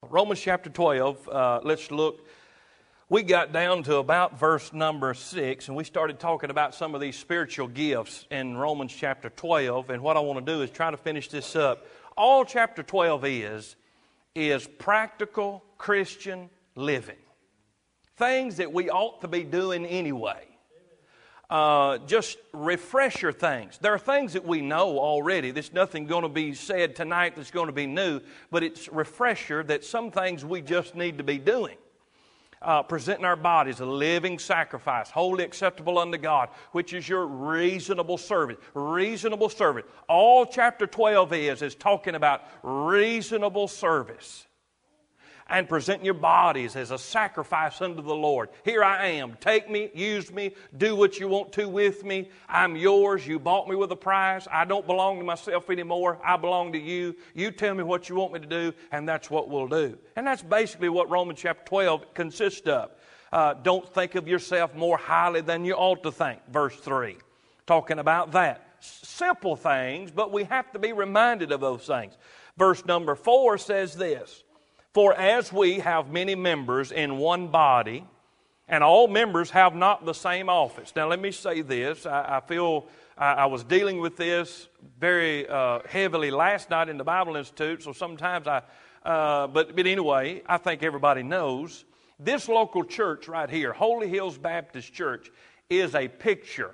Romans chapter 12, let's look. We got down to about verse number 6, and we started talking about some of these spiritual gifts in Romans chapter 12, and what I want to do is try to finish this up. All chapter 12 is practical Christian living. Things that we ought to be doing anyway. Just refresher things. There are things that we know already. There's nothing going to be said tonight that's going to be new, but it's refresher that some things we just need to be doing. Presenting our bodies a living sacrifice, wholly acceptable unto God, which is your reasonable service. Reasonable service. All chapter 12 is talking about reasonable service. And presenting your bodies as a sacrifice unto the Lord. Here I am. Take me, use me, do what you want to with me. I'm yours. You bought me with a price. I don't belong to myself anymore. I belong to you. You tell me what you want me to do, and that's what we'll do. And that's basically what Romans chapter 12 consists of. Don't think of yourself more highly than you ought to think. Verse 3. Talking about that. Simple things, but we have to be reminded of those things. Verse number 4 says this. For as we have many members in one body, and all members have not the same office. Now let me say this. I feel I was dealing with this very heavily last night in the Bible Institute, so sometimes but anyway, I think everybody knows. This local church right here, Holy Hills Baptist Church, is a picture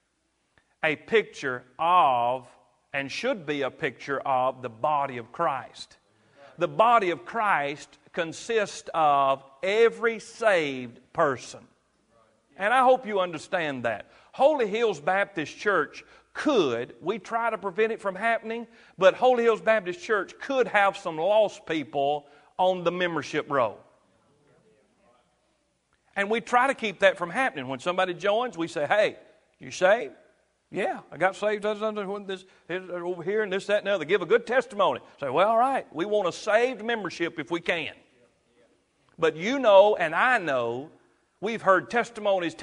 of, and should be a picture of, the body of Christ. The body of Christ consists of every saved person. And I hope you understand that. Holy Hills Baptist Church we try to prevent it from happening, but Holy Hills Baptist Church could have some lost people on the membership roll. And we try to keep that from happening. When somebody joins, we say, hey, you saved? Yeah, I got saved over here and this, that, and the other. Give a good testimony. Say, well, all right, we want a saved membership if we can. But you know and I know, we've heard testimonies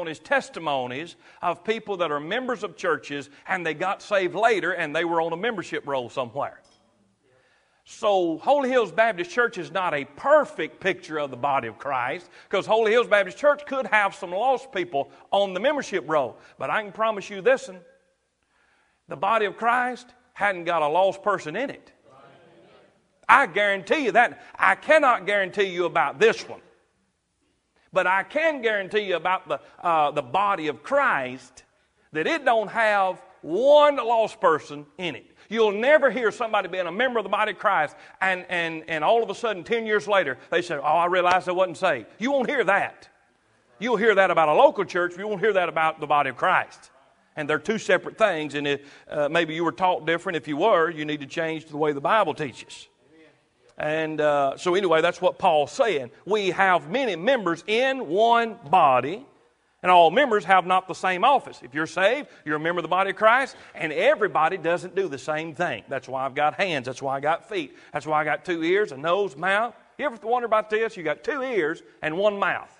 of people that are members of churches and they got saved later and they were on a membership roll somewhere. So Holy Hills Baptist Church is not a perfect picture of the body of Christ, because Holy Hills Baptist Church could have some lost people on the membership roll. But I can promise you this, the body of Christ hadn't got a lost person in it. I guarantee you that. I cannot guarantee you about this one. But I can guarantee you about the body of Christ that it don't have one lost person in it. You'll never hear somebody being a member of the body of Christ and all of a sudden 10 years later they say, oh, I realized I wasn't saved. You won't hear that. You'll hear that about a local church, but you won't hear that about the body of Christ. And they're two separate things, and maybe you were taught different. If you were, you need to change the way the Bible teaches. And so anyway, that's what Paul's saying. We have many members in one body, and all members have not the same office. If you're saved, you're a member of the body of Christ, and everybody doesn't do the same thing. That's why I've got hands. That's why I got feet. That's why I got 2 ears, a nose, mouth. You ever wonder about this? You got 2 ears and 1 mouth.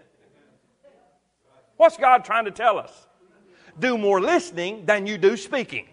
What's God trying to tell us? Do more listening than you do speaking.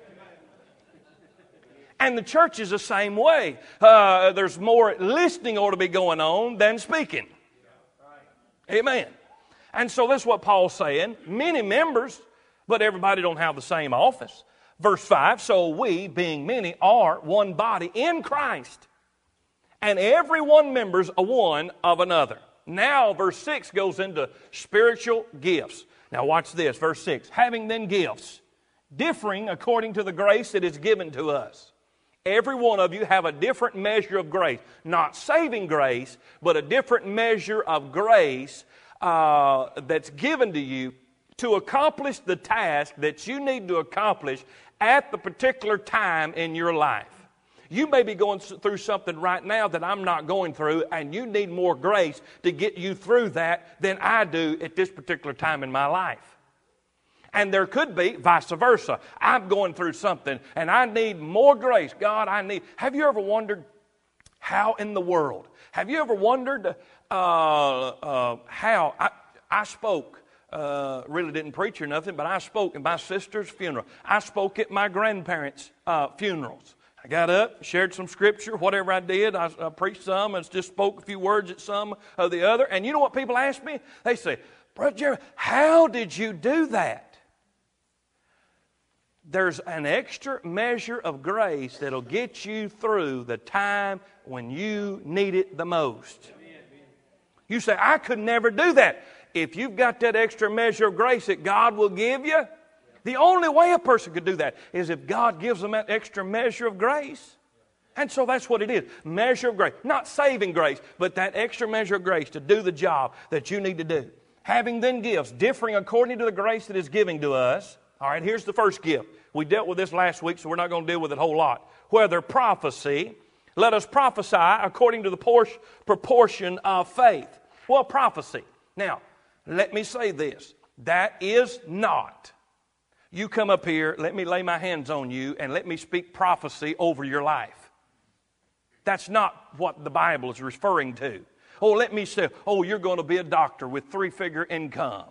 And the church is the same way. There's more listening ought to be going on than speaking. Amen. And so that's what Paul's saying. Many members, but everybody don't have the same office. Verse 5, so we, being many, are one body in Christ. And every one members a one of another. Now, verse 6 goes into spiritual gifts. Now watch this, verse 6. Having then gifts, differing according to the grace that is given to us. Every one of you have a different measure of grace. Not saving grace, but a different measure of grace that's given to you to accomplish the task that you need to accomplish at the particular time in your life. You may be going through something right now that I'm not going through, and you need more grace to get you through that than I do at this particular time in my life. And there could be vice versa. I'm going through something, and I need more grace. God, Have you ever wondered how in the world? Have you ever wondered how I spoke? Really didn't preach or nothing, but I spoke at my sister's funeral. I spoke at my grandparents' funerals. I got up, shared some scripture, whatever I did. I preached some and just spoke a few words at some of the other. And you know what people ask me? They say, Brother Jeremy, how did you do that? There's an extra measure of grace that'll get you through the time when you need it the most. You say, I could never do that. If you've got that extra measure of grace that God will give you, the only way a person could do that is if God gives them that extra measure of grace. And so that's what it is. Measure of grace. Not saving grace, but that extra measure of grace to do the job that you need to do. Having then gifts, differing according to the grace that is given to us. All right, here's the first gift. We dealt with this last week, so we're not going to deal with it a whole lot. Whether prophecy, let us prophesy according to the proportion of faith. Well, prophecy. Now, let me say this. That is not. You come up here, let me lay my hands on you, and let me speak prophecy over your life. That's not what the Bible is referring to. Oh, let me say, oh, you're going to be a doctor with 3-figure income.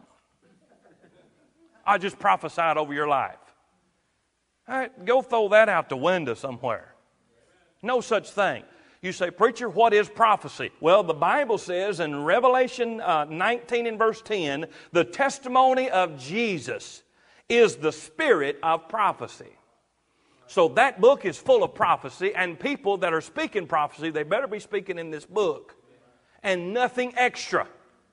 I just prophesied over your life. All right, go throw that out the window somewhere. No such thing. You say, preacher, what is prophecy? Well, the Bible says in Revelation 19 and verse 10, the testimony of Jesus is the spirit of prophecy. So that book is full of prophecy, and people that are speaking prophecy, they better be speaking in this book and nothing extra.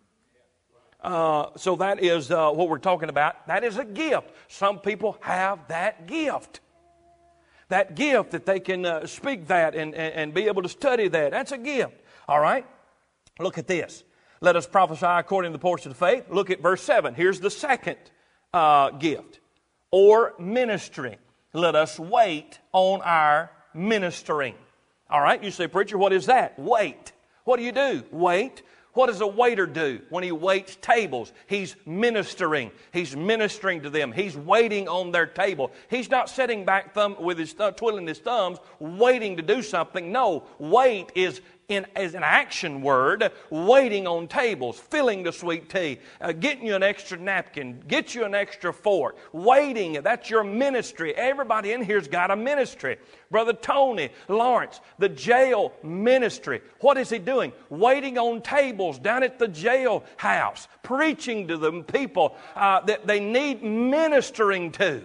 So that is what we're talking about. That is a gift. Some people have that gift. That gift that they can speak that and be able to study that. That's a gift. All right? Look at this. Let us prophesy according to the portion of faith. Look at verse 7. Here's the second gift. Or ministry. Let us wait on our ministering. All right? You say, preacher, what is that? Wait. What do you do? Wait. What does a waiter do when he waits tables? He's ministering. He's ministering to them. He's waiting on their table. He's not sitting back with his twiddling his thumbs, waiting to do something. No, wait is an action word, waiting on tables, filling the sweet tea, getting you an extra napkin, get you an extra fork, waiting. That's your ministry. Everybody in here's got a ministry. Brother Tony Lawrence, the jail ministry. What is he doing? Waiting on tables down at the jail house, preaching to the people that they need ministering to.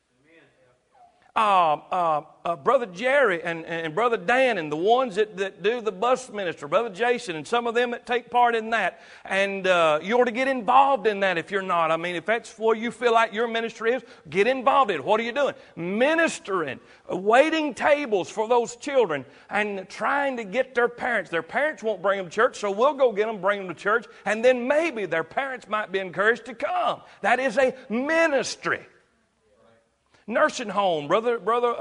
Brother Jerry and Brother Dan and the ones that do the bus ministry, Brother Jason and some of them that take part in that. And you ought to get involved in that if you're not. I mean, if that's where you feel like your ministry is, get involved in it. What are you doing? Ministering, waiting tables for those children and trying to get their parents. Their parents won't bring them to church, so we'll go get them, bring them to church, and then maybe their parents might be encouraged to come. That is a ministry. Nursing home, brother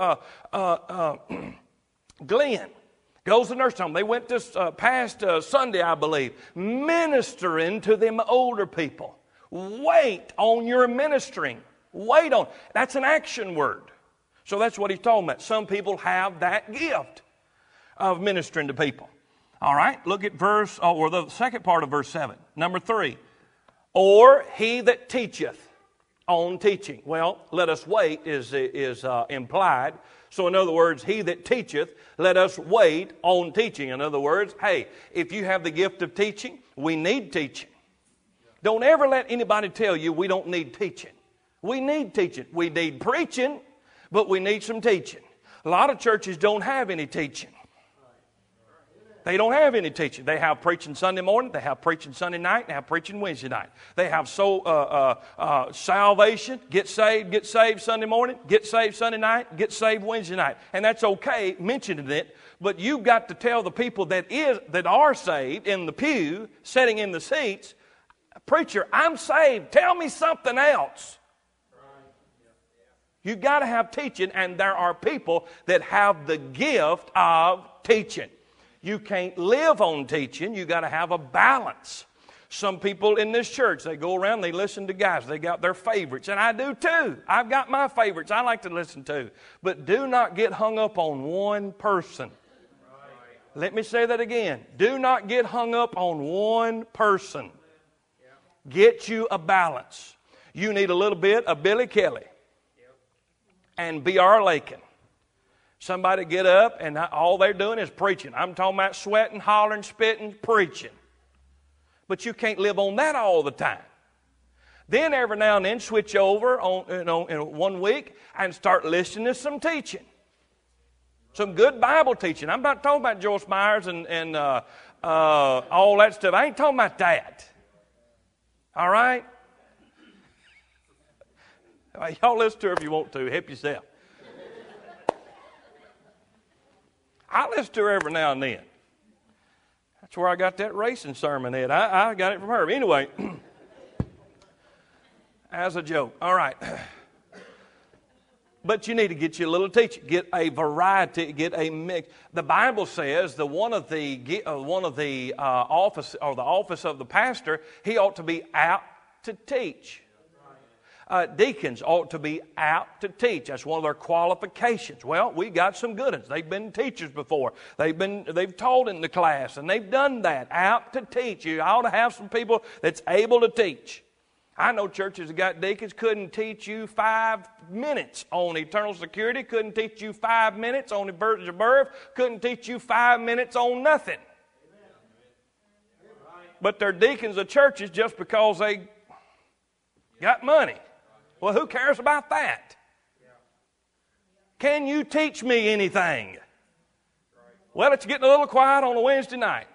Glenn goes to nursing home. They went this past Sunday, I believe, ministering to them older people. Wait on your ministering. Wait on. That's an action word. So that's what he's talking about. Some people have that gift of ministering to people. All right, look at or the second part of verse 7. Number 3. Or he that teacheth. On teaching. Well, let us wait is implied. So in other words, he that teacheth, let us wait on teaching. In other words, hey, if you have the gift of teaching, we need teaching. Don't ever let anybody tell you we don't need teaching. We need teaching. We need preaching, but we need some teaching. A lot of churches don't have any teaching. They don't have any teaching. They have preaching Sunday morning. They have preaching Sunday night. They have preaching Wednesday night. They have salvation, get saved Sunday morning, get saved Sunday night, get saved Wednesday night. And that's okay mentioning it, but you've got to tell the people that are saved in the pew, sitting in the seats, preacher, I'm saved. Tell me something else. You've got to have teaching, and there are people that have the gift of teaching. You can't live on teaching. You got to have a balance. Some people in this church, they go around, they listen to guys. They got their favorites, and I do too. I've got my favorites I like to listen to. But do not get hung up on one person. Let me say that again. Do not get hung up on one person. Get you a balance. You need a little bit of Billy Kelly and B.R. Lakin. Somebody get up and all they're doing is preaching. I'm talking about sweating, hollering, spitting, preaching. But you can't live on that all the time. Then every now and then switch over on, in 1 week and start listening to some teaching. Some good Bible teaching. I'm not talking about Joyce Myers and all that stuff. I ain't talking about that. All right? Y'all listen to her if you want to. Help yourself. I listen to her every now and then. That's where I got that racing sermon at. I got it from her. Anyway, as a joke. All right. But you need to get you a little teaching. Get a variety. Get a mix. The Bible says that one of the office or the office of the pastor, he ought to be out to teach. Deacons ought to be out to teach. That's one of their qualifications. Well, we got some good ones. They've been teachers before. They've taught in the class, and they've done that. Out to teach. You ought to have some people that's able to teach. I know churches that got deacons couldn't teach you 5 minutes on eternal security, couldn't teach you 5 minutes on the virgin birth, couldn't teach you 5 minutes on nothing. But they're deacons of churches just because they got money. Well, who cares about that? Can you teach me anything? Well, it's getting a little quiet on a Wednesday night.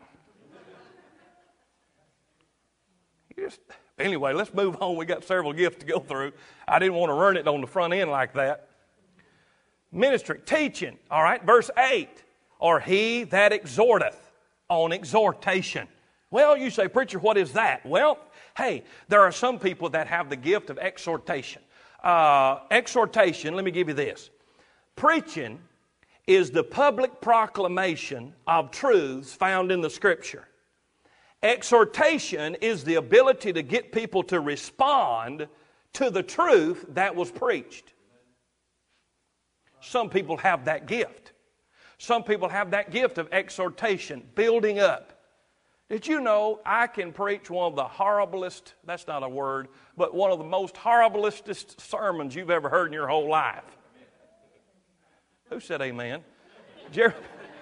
Anyway, let's move on. We got several gifts to go through. I didn't want to run it on the front end like that. Ministry, teaching. All right, verse 8. Or he that exhorteth, on exhortation. Well, you say, preacher, what is that? Well, hey, there are some people that have the gift of exhortation. Exhortation, let me give you this. Preaching is the public proclamation of truths found in the Scripture. Exhortation is the ability to get people to respond to the truth that was preached. Some people have that gift. Some people have that gift of exhortation, building up. Did you know I can preach one of the horriblest, that's not a word, but one of the most horriblest sermons you've ever heard in your whole life? Who said amen? Jerry.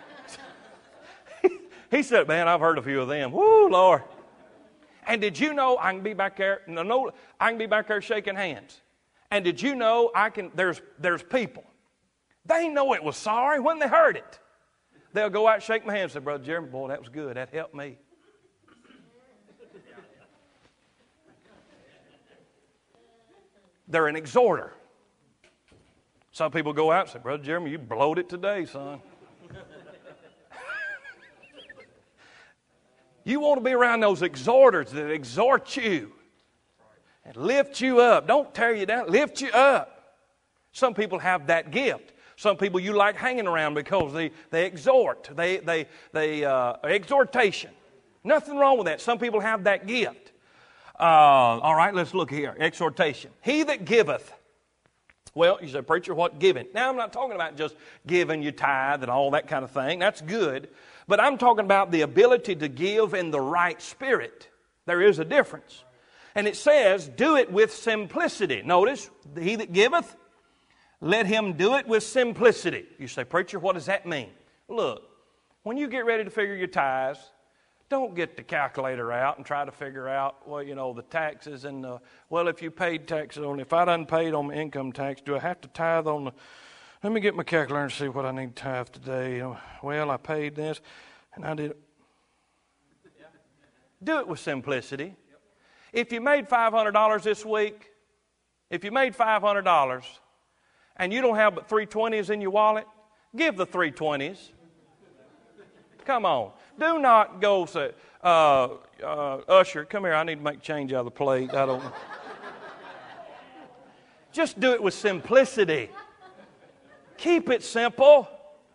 He said, man, I've heard a few of them. Woo, Lord. And did you know I can be back there? No, I can be back there shaking hands. And did you know there's people. They know it was sorry when they heard it. They'll go out and shake my hand and say, Brother Jeremy, boy, that was good. That helped me. They're an exhorter. Some people go out and say, Brother Jeremy, you blowed it today, son. You want to be around those exhorters that exhort you and lift you up. Don't tear you down, lift you up. Some people have that gift. Some people you like hanging around because they exhort. They exhortation. Nothing wrong with that. Some people have that gift. All right, let's look here. Exhortation. He that giveth. Well, you say, preacher, what giving? Now, I'm not talking about just giving you tithe and all that kind of thing. That's good. But I'm talking about the ability to give in the right spirit. There is a difference. And it says, do it with simplicity. Notice, he that giveth, let him do it with simplicity. You say, preacher, what does that mean? Look, when you get ready to figure your tithes, don't get the calculator out and try to figure out, well, you know, the taxes and, if you paid taxes on, if I done paid on my income tax, do I have to tithe on the, let me get my calculator and see what I need to tithe today. Well, I paid this and I did. Do it with simplicity. If you made $500 this week, if you made $500 and you don't have but 320s in your wallet, give the 320s. Come on. Do not go say, usher, come here, I need to make change out of the plate. I don't know. Just do it with simplicity. Keep it simple.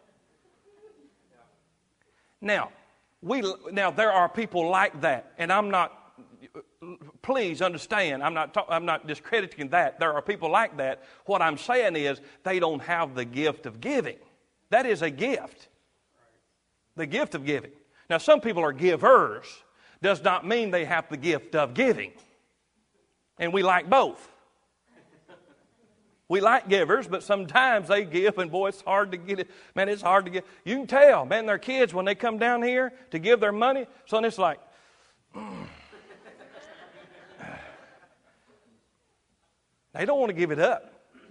Now, there are people like that, and I'm not, please understand, I'm not discrediting that. There are people like that. What I'm saying is they don't have the gift of giving. That is a gift. The gift of giving. Now, some people are givers. Does not mean they have the gift of giving. And we like both. We like givers, but sometimes they give, and boy, it's hard to get it. Man, it's hard to get. You can tell, man, their kids, when they come down here to give their money, son, it's like, they don't want to give it up.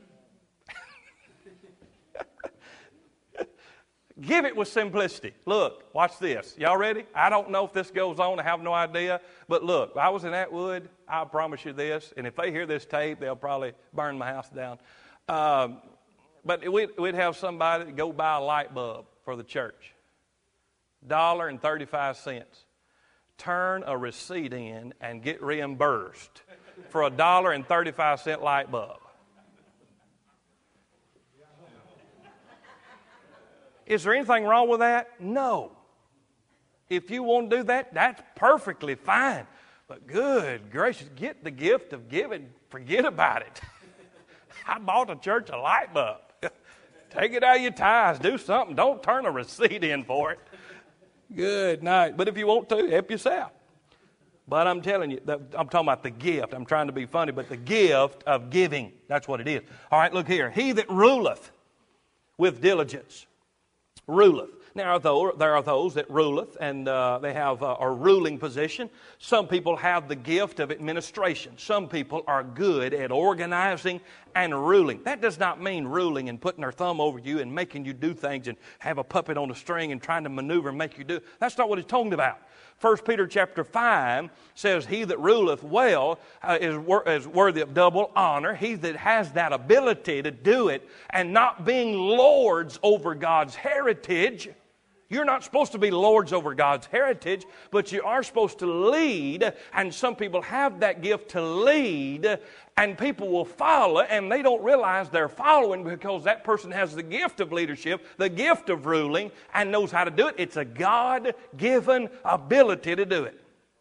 Give it with simplicity. Look, watch this. Y'all ready? I don't know if this goes on. I have no idea. But look, I was in Atwood. I promise you this. And if they hear this tape, they'll probably burn my house down. But we'd have somebody go buy a light bulb for the church. $1.35. Turn a receipt in and get reimbursed for a $1.35 light bulb. Is there anything wrong with that? No. If you want to do that, that's perfectly fine. But good gracious, get the gift of giving. Forget about it. I bought the church a light bulb. Take it out of your tithes. Do something. Don't turn a receipt in for it. Good night. But if you want to, help yourself. But I'm telling you, I'm talking about the gift. I'm trying to be funny, but the gift of giving. That's what it is. All right, look here. He that ruleth with diligence. Ruleth. Now, there are those that ruleth, and they have a ruling position. Some people have the gift of administration. Some people are good at organizing and ruling. That does not mean ruling and putting their thumb over you and making you do things and have a puppet on a string and trying to maneuver and make you do. That's not what it's talking about. 1 Peter chapter 5 says, he that ruleth well is worthy of double honor. He that has that ability to do it and not being lords over God's heritage. You're not supposed to be lords over God's heritage, but you are supposed to lead, and some people have that gift to lead, and people will follow, and they don't realize they're following because that person has the gift of leadership, the gift of ruling, and knows how to do it. It's a God-given ability to do it.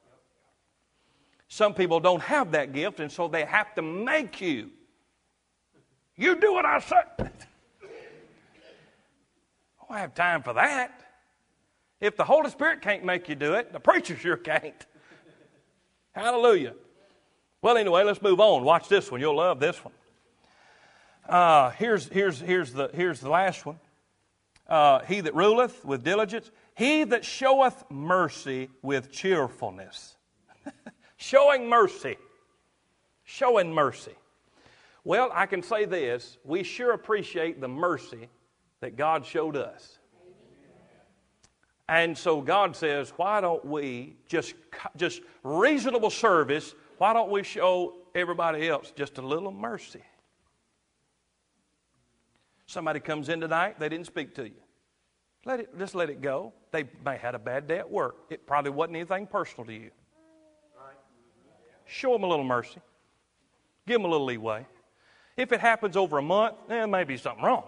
Some people don't have that gift, and so they have to make you. You do what I say. I don't have time for that. If the Holy Spirit can't make you do it, the preacher sure can't. Hallelujah. Well, anyway, let's move on. Watch this one. You'll love this one. Here's the last one. He that ruleth with diligence, he that showeth mercy with cheerfulness. Showing mercy. Showing mercy. Well, I can say this. We sure appreciate the mercy that God showed us. And so God says, why don't we just reasonable service, why don't we show everybody else just a little mercy? Somebody comes in tonight, they didn't speak to you. Just let it go. They may have had a bad day at work. It probably wasn't anything personal to you. Show them a little mercy. Give them a little leeway. If it happens over a month, there may be something wrong.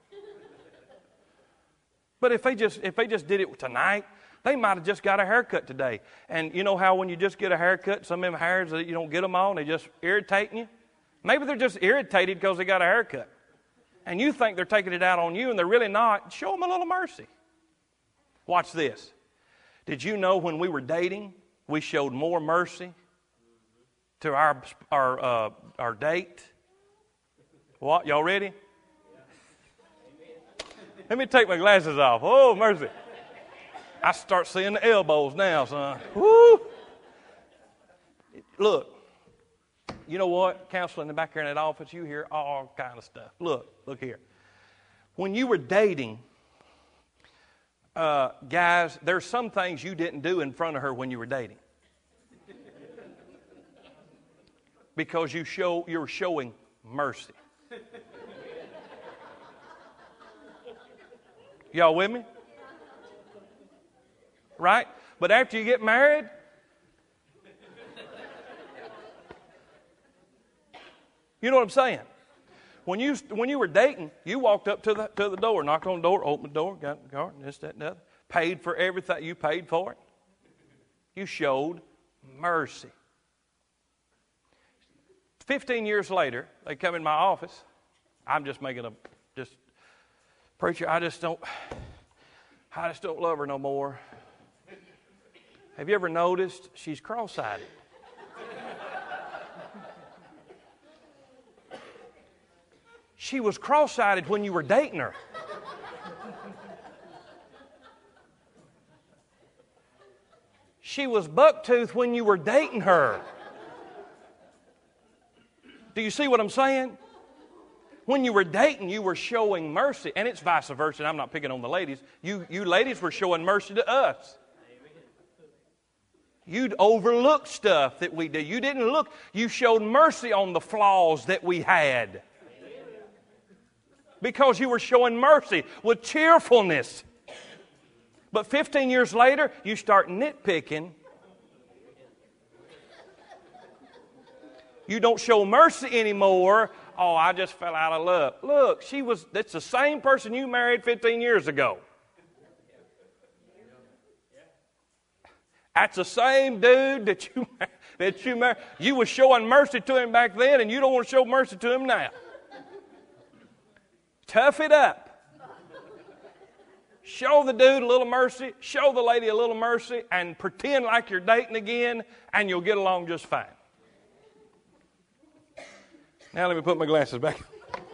But if they just did it tonight, they might have just got a haircut today. And you know how when you just get a haircut, some of them hairs that you don't get them on, they just irritating you? Maybe they're just irritated because they got a haircut. And you think they're taking it out on you, and they're really not. Show them a little mercy. Watch this. Did you know when we were dating, we showed more mercy to our date? What? Y'all ready? Let me take my glasses off. Oh, mercy. I start seeing the elbows now, son. Woo! Look, you know what? Counseling in the back here in that office, you hear all kind of stuff. Look here. When you were dating, guys, there's some things you didn't do in front of her when you were dating. Because you're showing mercy. Y'all with me? Right? But after you get married, you know what I'm saying? When you were dating, you walked up to the door, knocked on the door, opened the door, got the car, this, that, and the other. Paid for everything. You paid for it. You showed mercy. 15 years later, they come in my office. I'm just making preacher, I just don't love her no more. Have you ever noticed she's cross-eyed? She was cross-eyed when you were dating her. She was buck-toothed when you were dating her. Do you see what I'm saying? When you were dating, you were showing mercy. And it's vice versa. And I'm not picking on the ladies. You ladies were showing mercy to us. You'd overlook stuff that we did. You didn't look. You showed mercy on the flaws that we had. Because you were showing mercy with cheerfulness. But 15 years later, you start nitpicking. You don't show mercy anymore. Oh, I just fell out of love. Look, that's the same person you married 15 years ago. That's the same dude that you married. You were showing mercy to him back then, and you don't want to show mercy to him now. Tough it up. Show the dude a little mercy, show the lady a little mercy, and pretend like you're dating again, and you'll get along just fine. Now let me put my glasses back.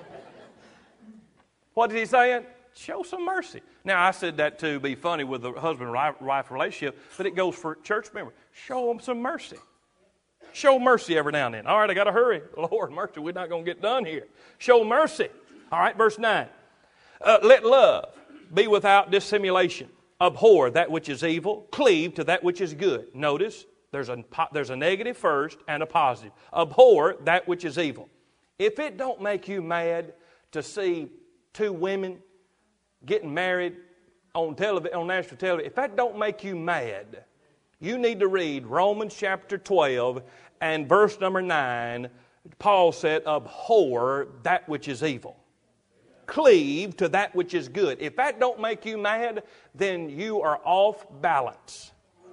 What is he saying? Show some mercy. Now, I said that to be funny with the husband-wife relationship, but it goes for church members. Show them some mercy. Show mercy every now and then. All right, I got to hurry. Lord, mercy, we're not going to get done here. Show mercy. All right, verse 9. Let love be without dissimulation. Abhor that which is evil. Cleave to that which is good. Notice, there's a negative first and a positive. Abhor that which is evil. If it don't make you mad to see two women getting married on national television, if that don't make you mad, you need to read Romans chapter 12 and verse number 9. Paul said, abhor that which is evil. Cleave to that which is good. If that don't make you mad, then you are off balance.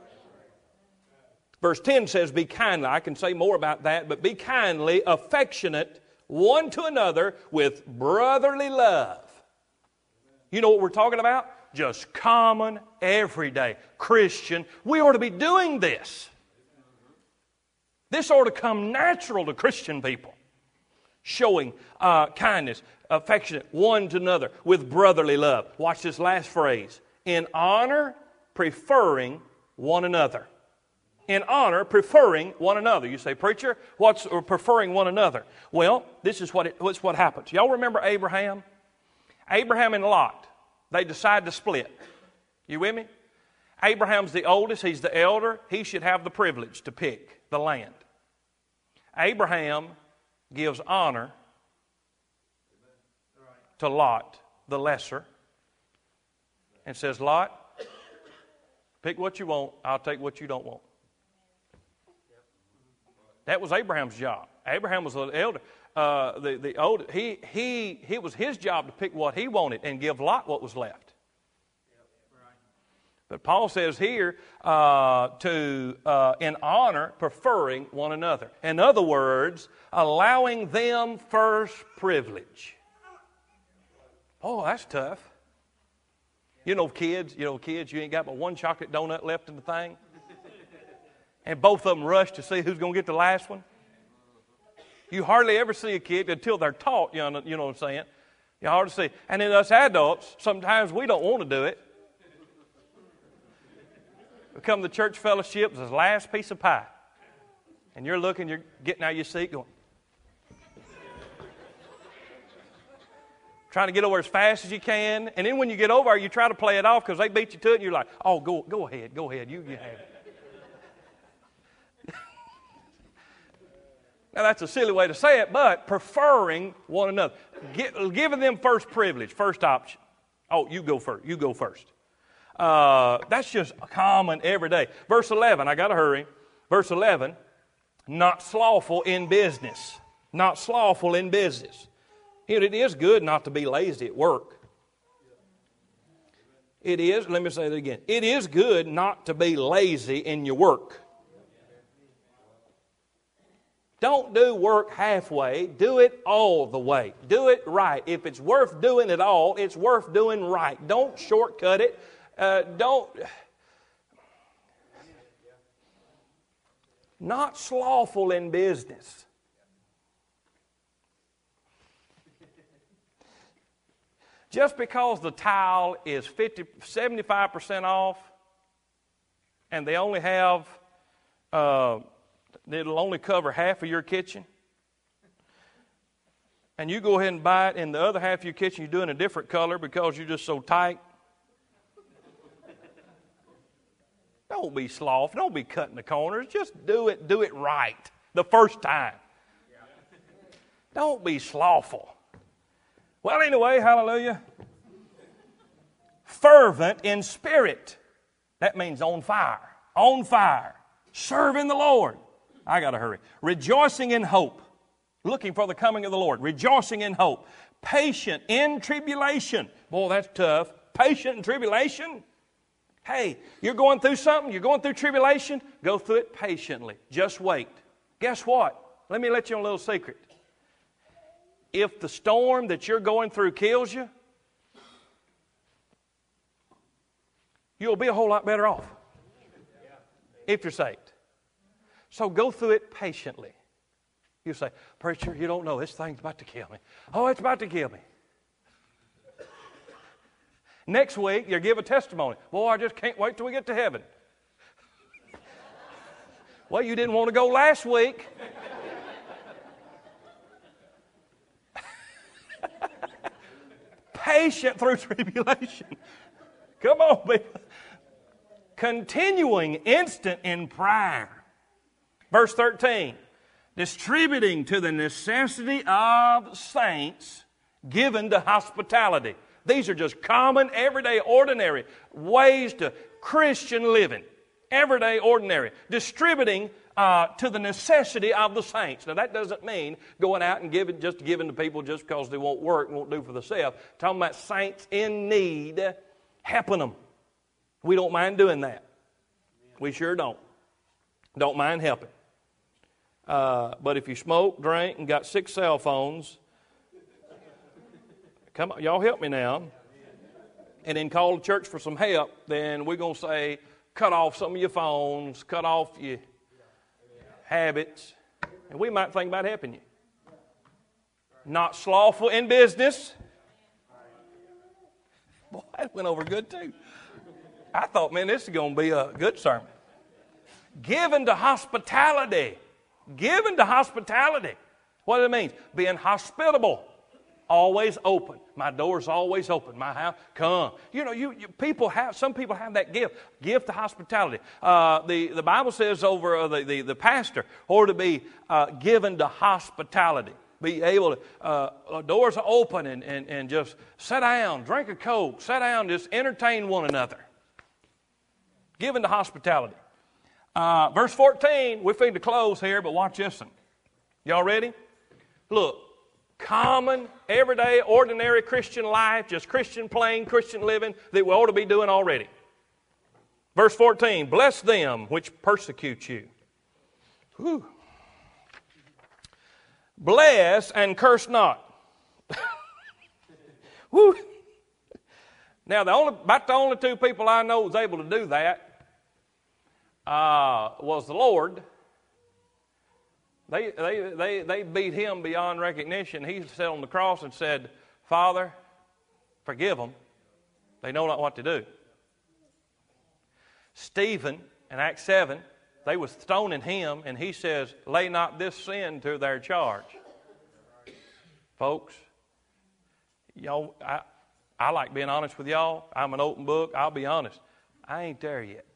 Verse 10 says, be kindly. I can say more about that, but be kindly, affectionate one to another with brotherly love. You know what we're talking about? Just common, everyday Christian. We ought to be doing this. This ought to come natural to Christian people. Showing kindness, affectionate one to another with brotherly love. Watch this last phrase. In honor, preferring one another. In honor, preferring one another. You say, preacher, what's preferring one another? Well, this is what happens. Y'all remember Abraham? Abraham and Lot, they decide to split. You with me? Abraham's the oldest. He's the elder. He should have the privilege to pick the land. Abraham gives honor to Lot, the lesser, and says, Lot, pick what you want. I'll take what you don't want. That was Abraham's job. Abraham was the elder, the older. It was his job to pick what he wanted and give Lot what was left. But Paul says here in honor, preferring one another. In other words, allowing them first privilege. Oh, that's tough. You know, kids, you ain't got but one chocolate donut left in the thing. And both of them rush to see who's going to get the last one. You hardly ever see a kid until they're taught, you know what I'm saying? You hardly see. And then us adults, sometimes we don't want to do it. We come to church fellowship as the last piece of pie. And you're getting out of your seat going, trying to get over as fast as you can. And then when you get over, you try to play it off because they beat you to it. And you're like, oh, go ahead. You have it. Now, that's a silly way to say it, but preferring one another. Giving them first privilege, first option. Oh, you go first. That's just common every day. Verse 11, I got to hurry. Verse 11, not slothful in business. Not slothful in business. It is good not to be lazy at work. It is, let me say that again. It is good not to be lazy in your work. Don't do work halfway. Do it all the way. Do it right. If it's worth doing it all, it's worth doing right. Don't shortcut it. Not slothful in business. Just because the tile is 75% off and they only have, it'll only cover half of your kitchen, and you go ahead and buy it, and the other half of your kitchen you're doing a different color because you're just so tight. Don't be sloth. Don't be cutting the corners. Just do it right the first time. Don't be slothful. Well, anyway, hallelujah. Fervent in spirit. That means on fire. On fire. Serving the Lord. I got to hurry. Rejoicing in hope. Looking for the coming of the Lord. Rejoicing in hope. Patient in tribulation. Boy, that's tough. Patient in tribulation. Hey, you're going through something. You're going through tribulation. Go through it patiently. Just wait. Guess what? Let me let you on a little secret. If the storm that you're going through kills you, you'll be a whole lot better off if you're saved. So go through it patiently. You say, preacher, you don't know. This thing's about to kill me. Oh, it's about to kill me. Next week, you'll give a testimony. Boy, I just can't wait till we get to heaven. Well, you didn't want to go last week. Patient through tribulation. Come on, people. Continuing instant in prayer. Verse 13. Distributing to the necessity of saints, given to hospitality. These are just common, everyday, ordinary ways to Christian living. Everyday, ordinary. Distributing to the necessity of the saints. Now, that doesn't mean going out and giving to people just because they won't work and won't do for themselves. Talking about saints in need, helping them. We don't mind doing that. We sure don't. Don't mind helping. But if you smoke, drink, and got 6 cell phones, come on, y'all help me now, and then call the church for some help, then we're going to say, cut off some of your phones, cut off your habits, and we might think about helping you. Not slothful in business. Boy, that went over good too. I thought, man, this is going to be a good sermon. Given to hospitality. Given to hospitality. What does it mean? Being hospitable. Always open. My door's always open. My house, come. You know, some people have that gift. Gift to hospitality. The Bible says over the pastor ought to be given to hospitality. Be able to, doors are open and just sit down, drink a Coke, sit down, just entertain one another. Given to hospitality. Verse 14, we're fitting to close here, but watch this one. Y'all ready? Look. Common, everyday, ordinary Christian life, just Christian plain Christian living that we ought to be doing already. Verse 14, bless them which persecute you. Whew. Bless and curse not. Whew. Now, about the only 2 people I know was able to do that was the Lord. They beat him beyond recognition. He sat on the cross and said, Father, forgive them. They know not what to do. Stephen, in Acts 7, they was stoning him, and he says, lay not this sin to their charge. Folks, y'all, I like being honest with y'all. I'm an open book. I'll be honest. I ain't there yet.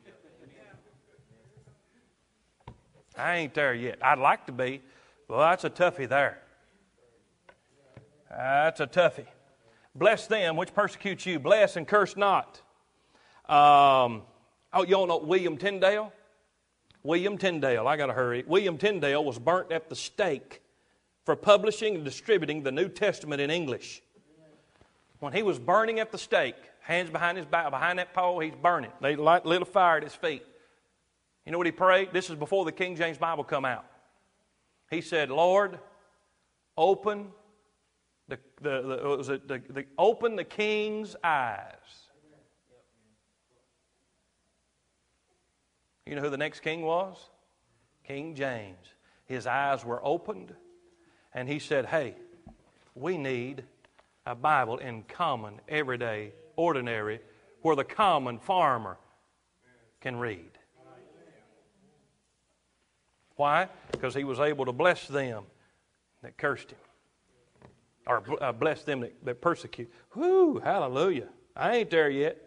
I ain't there yet. I'd like to be. Well, that's a toughie there. That's a toughie. Bless them which persecute you. Bless and curse not. Y'all know William Tyndale? William Tyndale. I got to hurry. William Tyndale was burnt at the stake for publishing and distributing the New Testament in English. When he was burning at the stake, hands behind his back, behind that pole, he's burning. They lit a fire at his feet. You know what he prayed? This is before the King James Bible come out. He said, Lord, open open the king's eyes. You know who the next king was? King James. His eyes were opened, and he said, hey, we need a Bible in common, everyday, ordinary, where the common farmer can read. Why? Because he was able to bless them that cursed him. Or bless them that persecute. Whoo, hallelujah. I ain't there yet.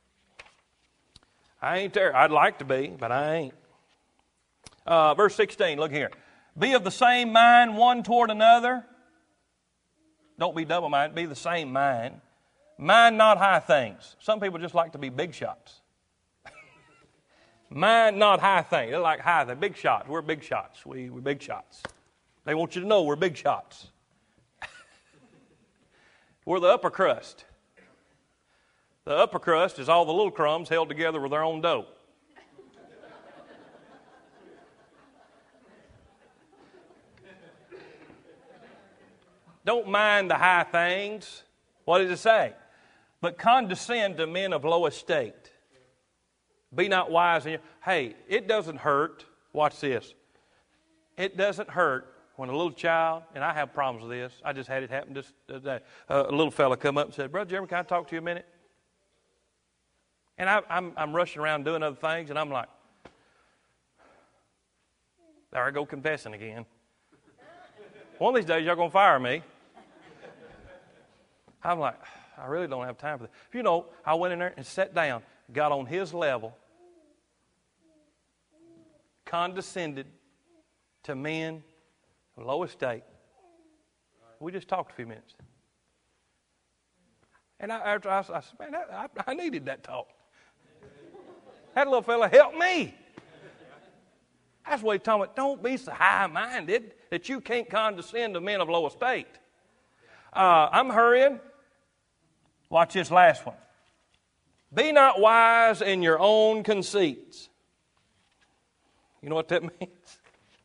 I ain't there. I'd like to be, but I ain't. Verse 16, look here. Be of the same mind one toward another. Don't be double-minded. Be the same mind. Mind not high things. Some people just like to be big shots. Mind not high things. They like high things. Big shots. We're big shots. We're big shots. They want you to know we're big shots. We're the upper crust. The upper crust is all the little crumbs held together with their own dough. Don't mind the high things. What does it say? But condescend to men of low estate. Be not wise in your... Hey, it doesn't hurt. Watch this. It doesn't hurt when a little child, and I have problems with this. I just had it happen just today. A little fella come up and said, Brother Jeremy, can I talk to you a minute? And I'm rushing around doing other things, and I'm like, there I go confessing again. One of these days, y'all going to fire me. I'm like, I really don't have time for that. You know, I went in there and sat down, got on his level, condescended to men of low estate. We just talked a few minutes. And after I said, man, I needed that talk. That little fella helped me. That's what he's talking about. Don't be so high-minded that you can't condescend to men of low estate. I'm hurrying. Watch this last one. Be not wise in your own conceits. You know what that means?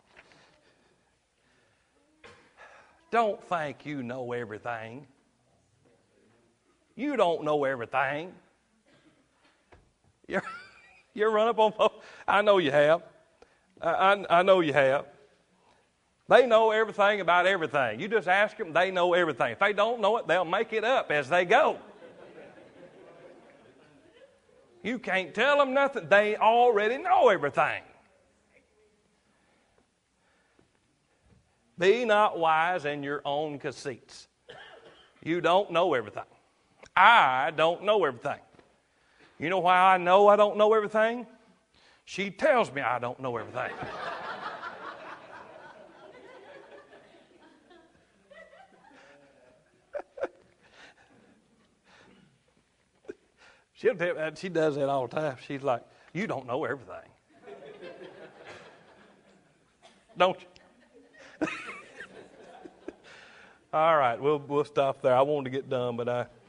Don't think you know everything. You don't know everything. You're run up on folks. I know you have. I know you have. They know everything about everything. You just ask them, they know everything. If they don't know it, they'll make it up as they go. You can't tell them nothing. They already know everything. Be not wise in your own conceits. You don't know everything. I don't know everything. You know why I know I don't know everything? She tells me I don't know everything. She'll tell me, she does that all the time. She's like, you don't know everything. Don't you? All right, we'll stop there. I wanted to get done, but